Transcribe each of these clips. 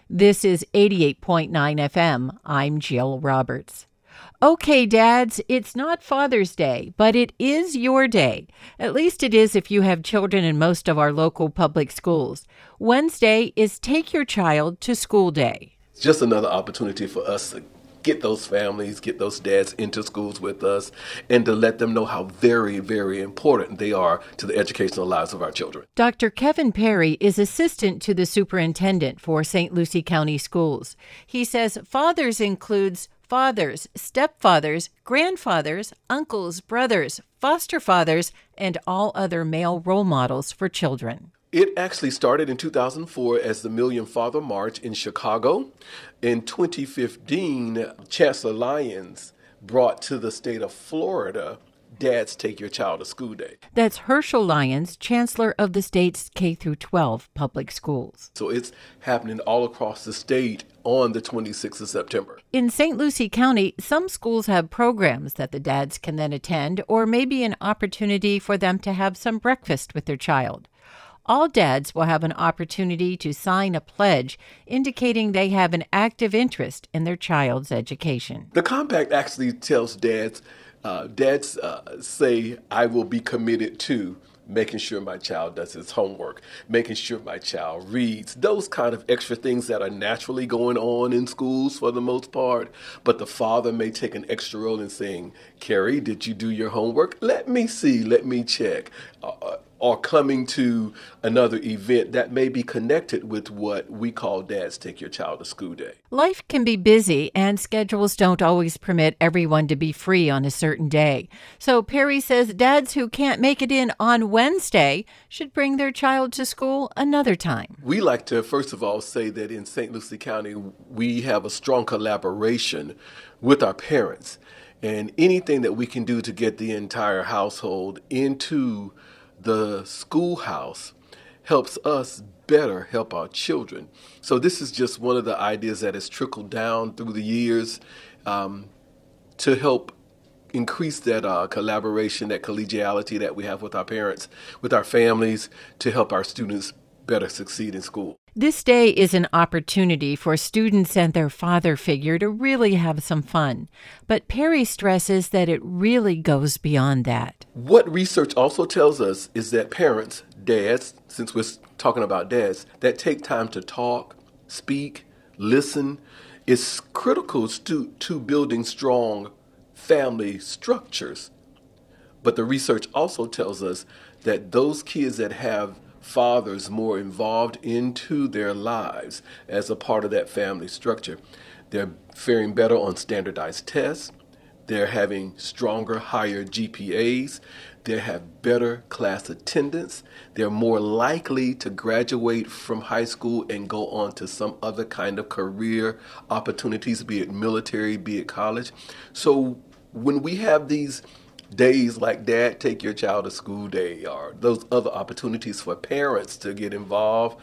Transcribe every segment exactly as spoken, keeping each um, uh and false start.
This is eighty-eight point nine F M. I'm Jill Roberts. Okay, dads, it's not Father's Day, but it is your day. At least it is if you have children in most of our local public schools. Wednesday is Take Your Child to School Day. It's just another opportunity for us to get those families, get those dads into schools with us, and to let them know how very, very important they are to the educational lives of our children. Doctor Kevin Perry is assistant to the superintendent for Saint Lucie County Schools. He says fathers includes fathers, stepfathers, grandfathers, uncles, brothers, foster fathers, and all other male role models for children. It actually started in two thousand four as the Million Father March in Chicago. In twenty fifteen, Chancellor Lyons brought to the state of Florida Dads Take Your Child to School Day. That's Herschel Lyons, Chancellor of the state's K through twelve public schools. So it's happening all across the state on the twenty-sixth of September. In Saint Lucie County, some schools have programs that the dads can then attend, or maybe an opportunity for them to have some breakfast with their child. All dads will have an opportunity to sign a pledge indicating they have an active interest in their child's education. The compact actually tells dads, uh, dads uh, say, I will be committed to making sure my child does his homework, making sure my child reads, those kind of extra things that are naturally going on in schools for the most part. But the father may take an extra role in saying, Carrie, did you do your homework? Let me see, let me check. Uh, or coming to another event that may be connected with what we call Dads Take Your Child to School Day. Life can be busy, and schedules don't always permit everyone to be free on a certain day. So Perry says dads who can't make it in on Wednesday should bring their child to school another time. We like to, first of all, say that in Saint Lucie County, we have a strong collaboration with our parents. And anything that we can do to get the entire household into the schoolhouse helps us better help our children. So this is just one of the ideas that has trickled down through the years um, to help increase that uh, collaboration, that collegiality that we have with our parents, with our families, to help our students better succeed in school. This day is an opportunity for students and their father figure to really have some fun. But Perry stresses that it really goes beyond that. What research also tells us is that parents, dads, since we're talking about dads, that take time to talk, speak, listen, is critical to, to building strong family structures. But the research also tells us that those kids that have fathers more involved into their lives as a part of that family structure, they're faring better on standardized tests, they're having stronger, higher G P As, they have better class attendance, they're more likely to graduate from high school and go on to some other kind of career opportunities, be it military, be it college. So when we have these days like Dad Take Your Child to School Day, or those other opportunities for parents to get involved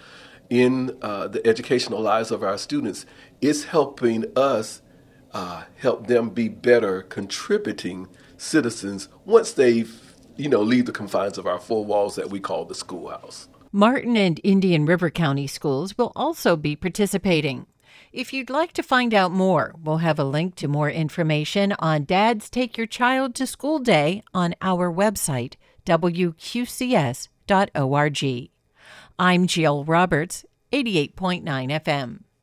in uh, the educational lives of our students, it's helping us uh, help them be better contributing citizens once they've, you know, leave the confines of our four walls that we call the schoolhouse. Martin and Indian River County schools will also be participating. If you'd like to find out more, we'll have a link to more information on Dads Take Your Child to School Day on our website, W Q C S dot org. I'm Jill Roberts, eighty-eight point nine F M.